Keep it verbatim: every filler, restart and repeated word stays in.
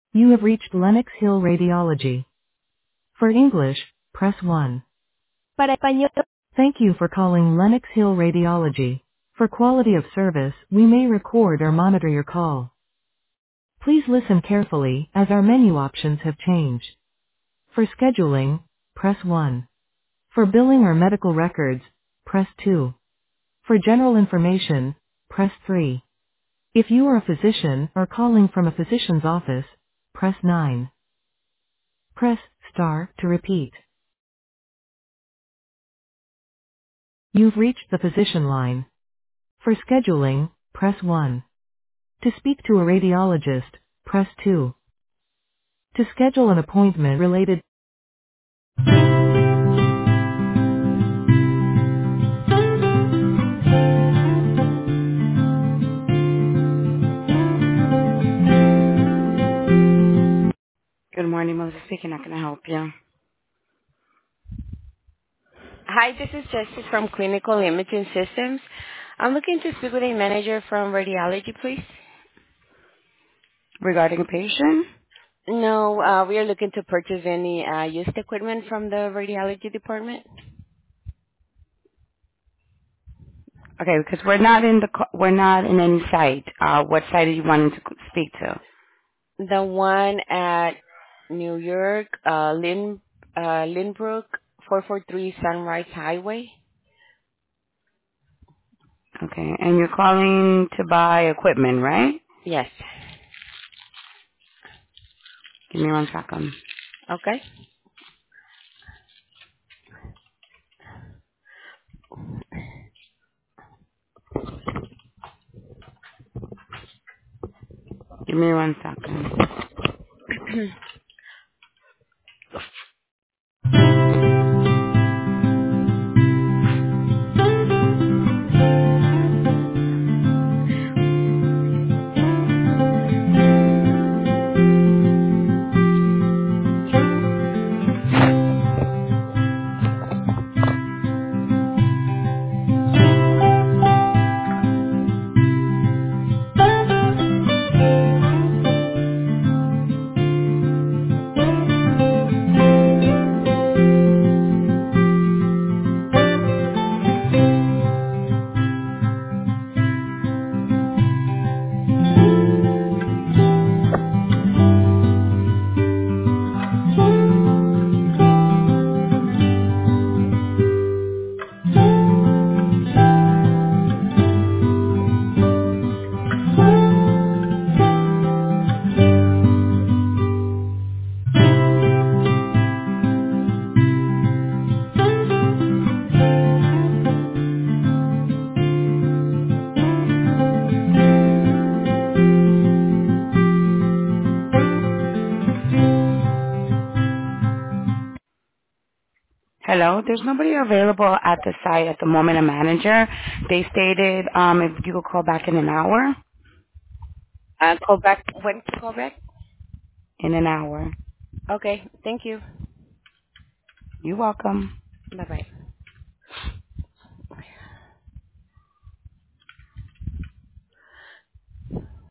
You have reached Lenox Hill Radiology. For English, press one. Para español, Thank you for calling Lenox Hill Radiology. For quality of service, we may record or monitor your call. Please listen carefully, as our menu options have changed. For scheduling, press one. For billing or medical records, press two. For general information, press three. If you are a physician or calling from a physician's office, press nine. Press star to repeat. You've reached the physician line. For scheduling, press one. To speak to a radiologist, press two. To schedule an appointment related. Good morning, Melissa speaking. How can I help you? hi, this is Justice from Clinical Imaging Systems. I'm looking to speak with a manager from radiology, please. Regarding a patient? No, uh, we are looking to purchase any uh, used equipment from the radiology department. Okay, because we're not in the co- we're not in any site. Uh, what site are you wanting to speak to? The one at New York, uh, Lynn, uh, Lynbrook, four four three Sunrise Highway. Okay, and you're calling to buy equipment, right? Yes. Give me one second. Okay. Give me one second. Hello, there's nobody available at the site at the moment, a manager. They stated um, if you could call back in an hour. Uh, call back. When to call back? In an hour. Okay. Thank you. You're welcome. Bye bye.